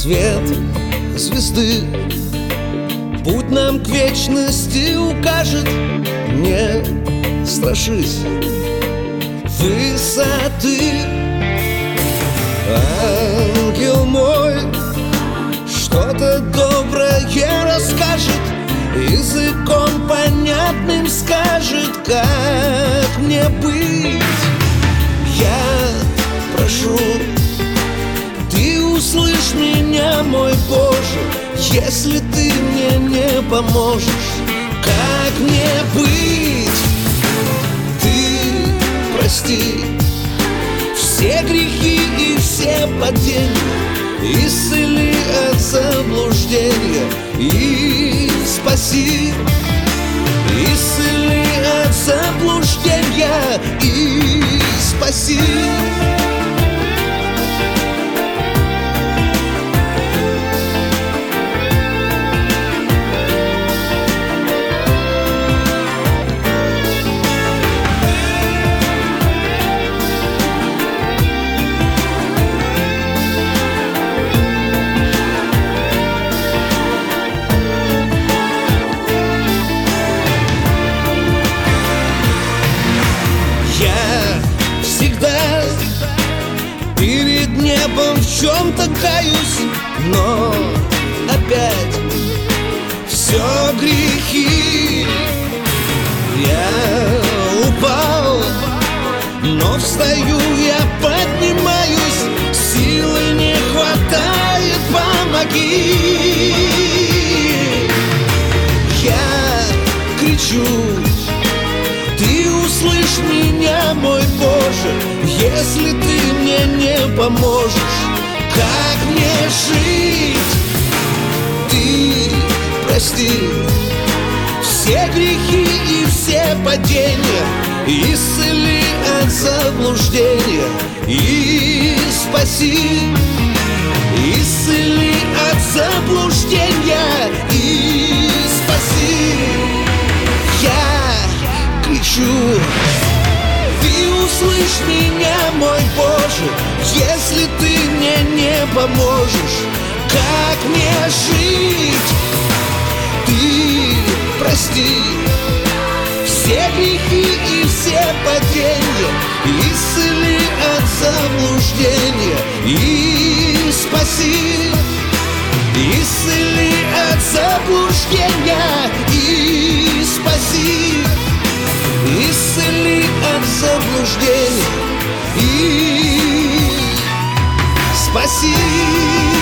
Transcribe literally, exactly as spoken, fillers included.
свет звезды путь нам к вечности укажет. Не страшись высоты, ангел мой что-то доброе расскажет, языком понятным скажет, как мне быть. Я прошу, ты услышь меня, мой Боже, если ты мне не поможешь, как мне быть? Ты прости все грехи и все падения, исцели от заблуждения и спаси. Исцели от заблуждения и спаси. Перед небом в чем-то каюсь, но опять все грехи. Я упал, но встаю, я поднимаюсь, силы не хватает, помоги. Я кричу, ты услышь меня, мой Боже, если ты мне не поможешь, как мне жить? Ты прости все грехи и все падения, исцели от заблуждения и спаси. Исцели от заблуждения и спаси. Я кричу, ты услышь меня, мой Боже, если ты мне не поможешь, как мне жить? Ты прости все грехи и все падения, исцели от заблуждения и спаси. Исцели от заблуждения и спаси. Исцели от заблуждения и спаси.